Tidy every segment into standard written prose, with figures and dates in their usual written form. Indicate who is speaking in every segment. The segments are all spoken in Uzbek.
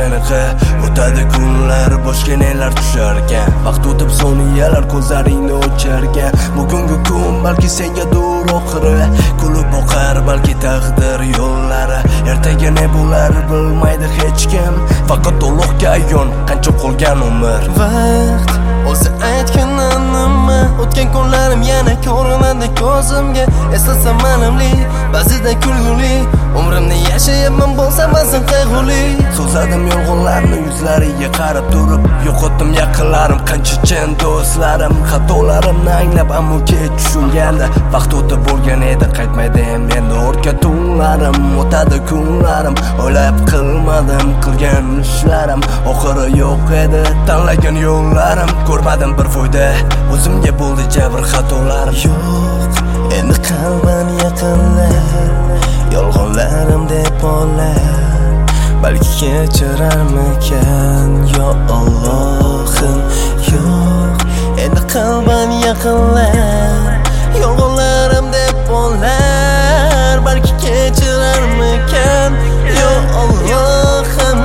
Speaker 1: ayniqi. O'tadi kunlar, boshga nelar tusharkan. Vaqt o'tib soniyalar ko'zlaringni o'charkan. Bugungi kun balki sengadir oxiri. Kulib boqar balki taqdir yo'llari. Ertaga ne bo'lar bilmaydi hech kim. Faqat Allohga ayon qancha qolgan umr.
Speaker 2: Vaqt o'zi aytgani nima? O'tgan kunlarim yana ko'rinadi ko'zimga. Eslasam manimli, ba'zida kulguli. Umrimni yashayapman bo'lsa ba'zan qayg'uli.
Speaker 1: So'zladim yolg'onlarni yuzlariga qarab turib, yo'qotdim yaqinlarim, qancha chin do'stlarim. Xatolarimni anglab ammo kech tushunganda, vaqt o'tib bo'lgan edi, qaytmaydi endi orqa tunlarim. O'tadi kunlarim, o'ylab qilmadim qilgan ishlarim. Oxiri yo'q edi tanlagan yo'llarim. Ko'rmadim bir foyda, o'zimga bo'ldi jabr xatolarim.
Speaker 2: Yo'q, endi qalban yaqinlar, yolg'onlarim deb olar. Balki kechirarmikan yo Allohim. Yo'q, endi qalban yaqinlar, yolg'onlarim deb olar. Balki kechirarmikan yo Allohim.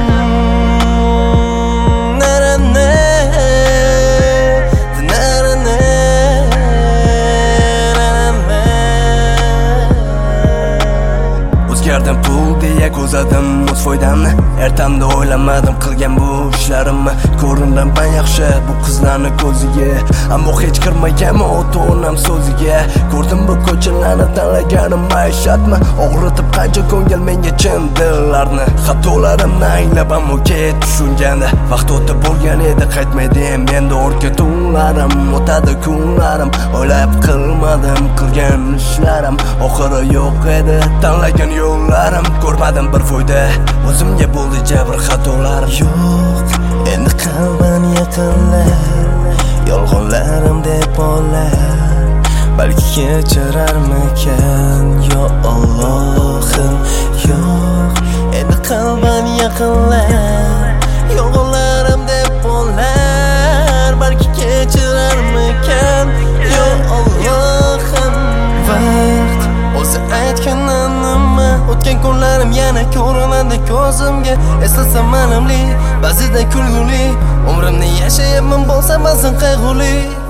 Speaker 1: O'zgardim pul deya ko'zadim o'z foydamni. Ertamda o'ylamadim qilgan bu ishlarimni. Ko'rindim yaxshi bu qizlarni ko'ziga, ammo hech kirmaganman ota-onam so'ziga. Ko'rdim bu ko'chalarni tanlaganim maishatmi? Og'ritib qancha ko'ngil menga chin dillarni. Xatolarimni anglab ammo kech tushunganda, vaqt o'tib bo'lgan edi, qaytmaydi endi orqa tunlarim. O'tadi kunlarim, o'ylab qilmadim qilgan ishlarim. Oxiri yo'q edi tanlagan yo'llarim. Ko'rmadim bir foyda, o'zimga bo'ldi jabr xatolarim.
Speaker 2: Yo'q, endi qalban yaqinlar, yolg'onlarim deb olar. Balki kechirarmikan yo Allohim. Yo'q, endi qalban yaqinlar, yolg'onlarim deb olar. Balki kechirarmikan yo Allohim. Vaqt o'zi aytgani nima? O'tgan kunlarim yana ko'rinadi ko'zimga. Eslasam manimli, ba'zida kulguli. Umrimni yashayapman bo'lsa ba'zan qayg'uli.